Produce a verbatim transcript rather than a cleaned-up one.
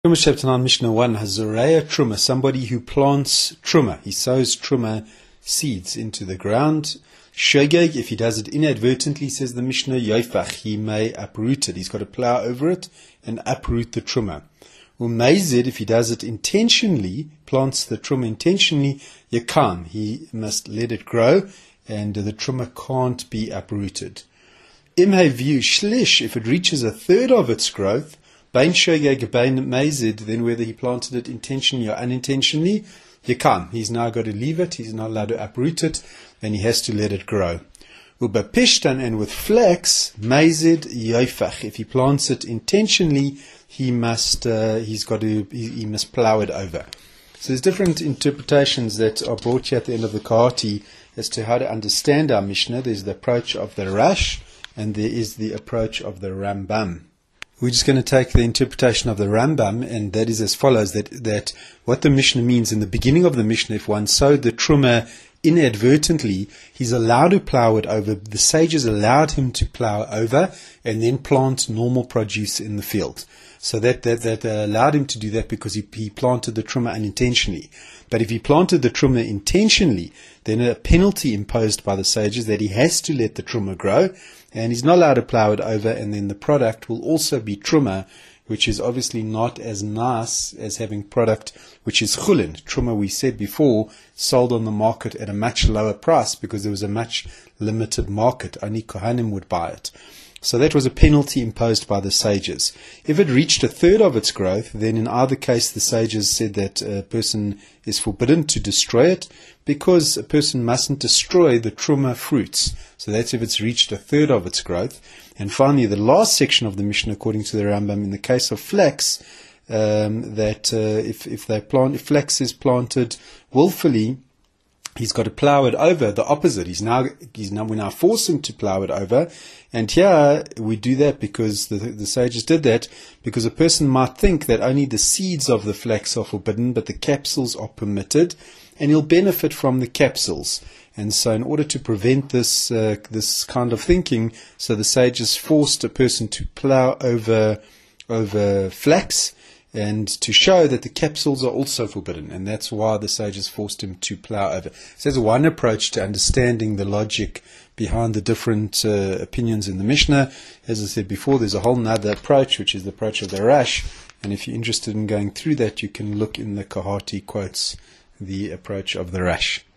Truma chapter nine, Mishnah one, Hazoreya Truma, somebody who plants Truma. He sows Truma seeds into the ground. Shogeg, if he does it inadvertently, says the Mishnah, Yoifach, he may uproot it. He's got to plow over it and uproot the Truma. Umezid, if he does it intentionally, plants the Truma intentionally, Yakam, he must let it grow and the Truma can't be uprooted. Imhevu Shlish, if it reaches a third of its growth, Bain Shogeg, Bain Mezid, then whether he planted it intentionally or unintentionally, you can't. He's now got to leave it, he's not allowed to uproot it, and he has to let it grow. Uba Pishtan, and with flax, Mezid Yoifach, if he plants it intentionally, he must, uh, he's got to, he, he must plow it over. So there's different interpretations that are brought here at the end of the Kahati as to how to understand our Mishnah. There's the approach of the Rash, and there is the approach of the Rambam. We're just going to take the interpretation of the Rambam, and that is as follows, that, that what the Mishnah means in the beginning of the Mishnah, if one sowed the Truma inadvertently, he's allowed to plow it over. The sages allowed him to plow over and then plant normal produce in the field. So that, that, that uh, allowed him to do that because he, he planted the Truma unintentionally. But if he planted the Truma intentionally, then a penalty imposed by the sages that he has to let the Truma grow, and he's not allowed to plow it over, and then the product will also be Truma, which is obviously not as nice as having product which is chulin. Truma, we said before, sold on the market at a much lower price because there was a much limited market. Only Kohanim would buy it. So that was a penalty imposed by the sages. If it reached a third of its growth, then in either case the sages said that a person is forbidden to destroy it because a person mustn't destroy the Truma fruits. So that's if it's reached a third of its growth. And finally, the last section of the Mishnah, according to the Rambam, in the case of flax, um, that uh, if, if they plant, if flax is planted willfully, he's got to plow it over. The opposite. He's now, he's now, we now force him to plow it over. And here we do that because the, the sages did that because a person might think that only the seeds of the flax are forbidden, but the capsules are permitted, and he'll benefit from the capsules. And so in order to prevent this, uh, this kind of thinking, so the sages forced a person to plow over, over flax, and to show that the capsules are also forbidden, and that's why the sages forced him to plow over. So there's one approach to understanding the logic behind the different uh, opinions in the Mishnah. As I said before, there's a whole other approach, which is the approach of the Rash, and if you're interested in going through that, you can look in the Kahati quotes, the approach of the Rash.